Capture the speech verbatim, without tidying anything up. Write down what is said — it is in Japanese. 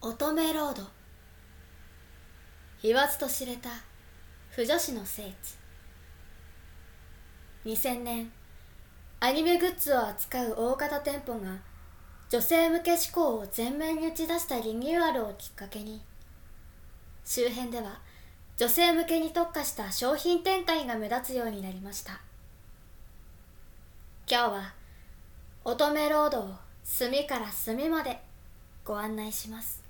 乙女ロード。言わずと知れた腐女子の聖地。にせんねん、アニメグッズを扱う大型店舗が女性向け志向を前面に打ち出したリニューアルをきっかけに、周辺では女性向けに特化した商品展開が目立つようになりました。今日は乙女ロードを隅から隅までご案内します。